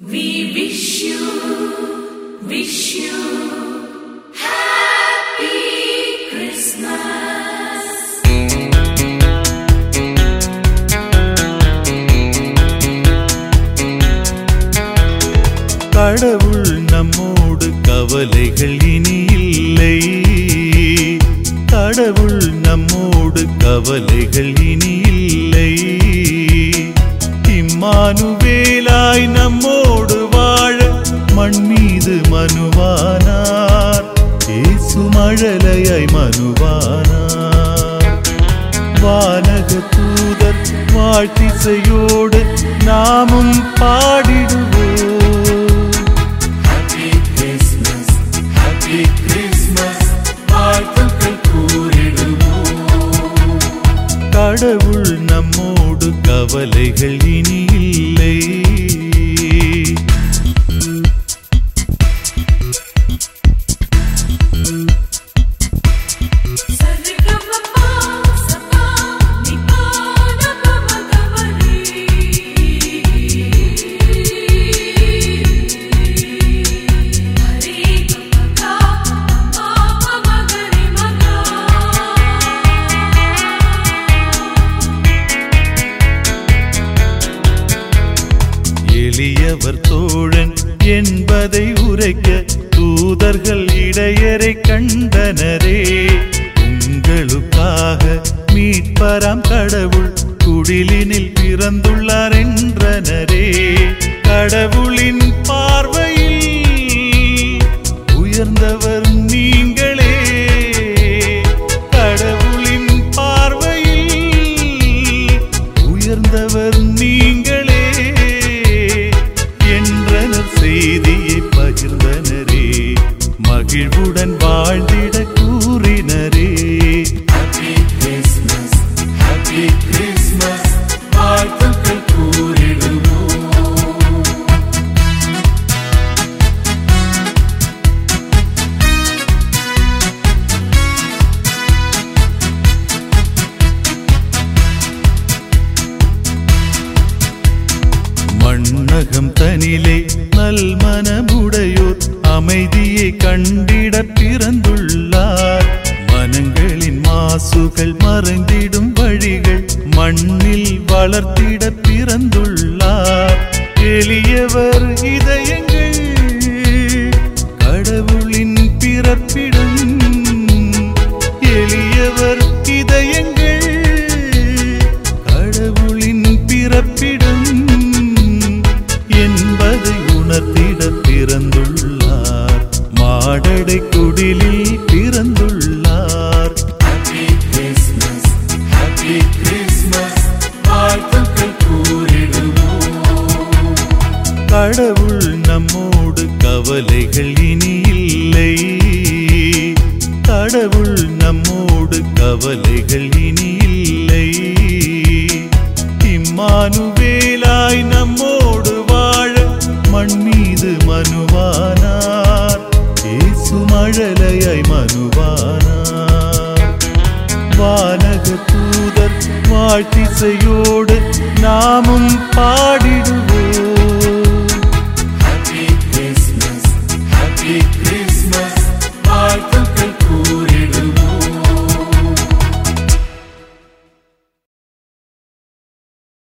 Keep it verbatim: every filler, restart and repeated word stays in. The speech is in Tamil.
We wish you, wish you happy Christmas. கடவுள் நம்மோடு கவலைகள் இனி இல்லை. கடவுள் நம்மோடு கவலைகள் இனி இல்லை. இம்மானுவேலாய் நம்மோடு வாழ மண் மீது மனுவானார். இயேசு மழலையாய் மனுவானார். வானக தூதர் வாழ்த்திசையோடு நாமும் பாடிடுவோம். Happy Christmas, Happy Christmas, வாழ்த்துக்கள் கூறிடுவோம். கடவுள் நம்மோடு கவலைகள் இனி இல்லை. எளியவர் தோழன் என்பதை உரைக்க தூதர்கள் இடையரை கண்டனரே. உங்களுக்காக மீட்பராம் கடவுள் குடிலினில் பிறந்துள்ளார் என்றனரே. கடவுளின் பார்வையில் உயர்ந்தவர் நீங்களே. கடவுளின் பார்வையில் உயர்ந்தவர் நீங்களே செய்தியை பகிர்ந்தனரே. மகிழ்வுடன் வாழ்ந்திட கூறினரே. Happy Christmas, Happy Christmas, வாழ்த்துக்கள் கூறிடுவோம். மண்ணகம் தனிலே நல் மனமுடையோர் அமைதியை கண்டிட பிறந்துள்ளார். மனங்களின் மாசுகள் மறைந்திடும் வழிகள் மண்ணில் வளர்த்திட பிறந்துள்ளார். எளியவர் இதயங்கள் கடவுளின் பிறப்பிடம். எளியவர் இதயங்கள் கடவுளின் பிறப்பிடம் என்பதை உணர்த்திட பிறந்துள்ளார். மாடடை குடிலில் பிறந்துள்ளார். Happy Christmas, Happy Christmas, வாழ்த்துக்கள் கூறிடுவோம். கடவுள் நம்மோடு கவலைகள் இனி இல்லை. கடவுள் நம்மோடு கவலைகள் இனி இல்லை. இம்மானுவேலாய் நம்மோடு வாழ மண் மீது மனுவானார். இயேசு மழலையாய் மனுவானார். வானக தூதர் வாழ்த்திசையோடு நாமும்